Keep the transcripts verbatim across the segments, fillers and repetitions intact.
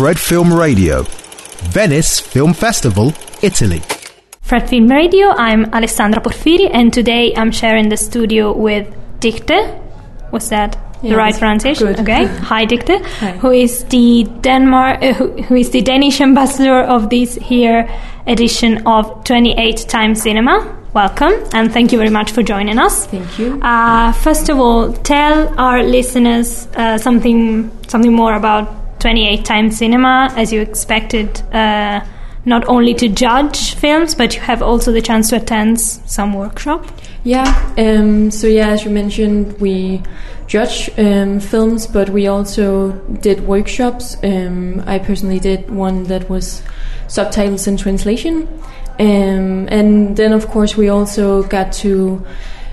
Fred Film Radio, Venice Film Festival, Italy. Fred Film Radio, I'm Alessandra Porfiri, and today I'm sharing the studio with Dicte. Was that the yeah, right pronunciation? Good. Okay. Hi, Dicte, Hi. who is the Denmark, uh, who, who is the Danish ambassador of this here edition of twenty-eight Time Cinema. Welcome, and thank you very much for joining us. Thank you. Uh, first of all, tell our listeners uh, something something more about twenty-eight Time Cinema, as you expected, uh, not only to judge films, but you have also the chance to attend some workshop. Yeah, um, so yeah, as you mentioned, we judge um, films, but we also did workshops. Um, I personally did one that was subtitles and translation. Um, and then, of course, we also got to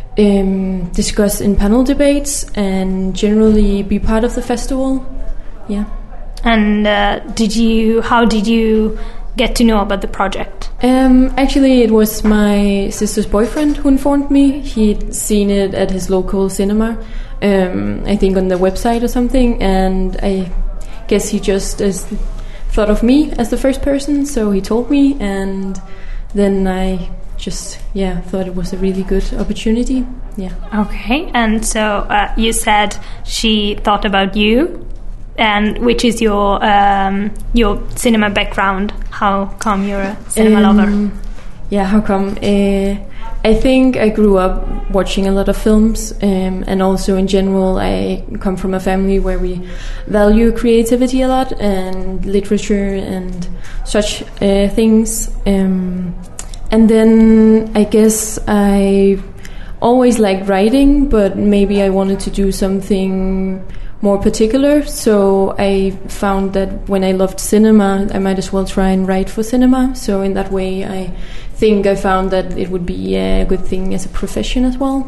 um, discuss in panel debates and generally be part of the festival. Yeah. And uh, did you? How did you get to know about the project? Um, actually, it was my sister's boyfriend who informed me. He'd seen it at his local cinema, um, I think on the website or something, and I guess he just as thought of me as the first person, so he told me, and then I just, yeah, thought it was a really good opportunity. Yeah. Okay, and so uh, you said she thought about you, and which is your um, your cinema background? How come you're a cinema um, lover? Yeah, how come? Uh, I think I grew up watching a lot of films, um, and also in general, I come from a family where we value creativity a lot and literature and such uh, things. Um, and then I guess I always liked writing, but maybe I wanted to do something more particular. So I found that when I loved cinema, I might as well try and write for cinema. So in that way, I think I found that it would be a good thing as a profession as well.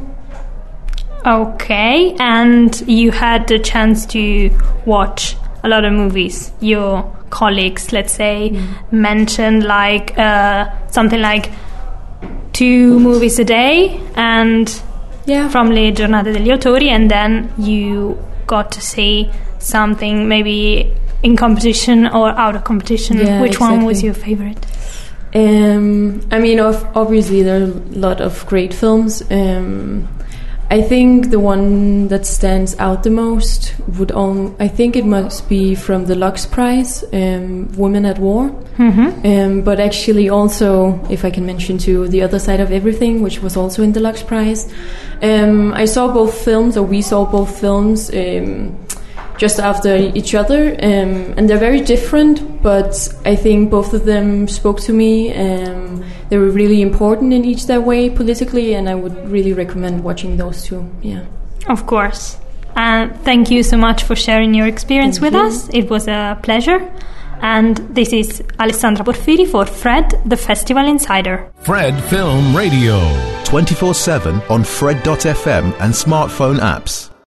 Okay, and you had the chance to watch a lot of movies. Your colleagues, let's say, mm. mentioned like uh, something like two movies a day, and yeah, from Le Giornate degli Autori, and then you got to see something maybe in competition or out of competition. Yeah, Which exactly. one was your favorite? Um, I mean, obviously there are a lot of great films. Um, I think the one that stands out the most would all, I think it must be from the Lux Prize, um, Women at War. Mm-hmm. Um, but actually also, if I can mention too, The Other Side of Everything, which was also in the Lux Prize. Um, I saw both films, or we saw both films, um, just after each other, um, and they're very different, but I think both of them spoke to me. Um, they were really important in each their way politically, and I would really recommend watching those two. Yeah, of course. And thank you so much for sharing your experience thank with you. us. It was a pleasure. And this is Alessandra Porfiri for Fred, the Festival Insider. Fred Film Radio, twenty-four seven on Fred dot f m and smartphone apps.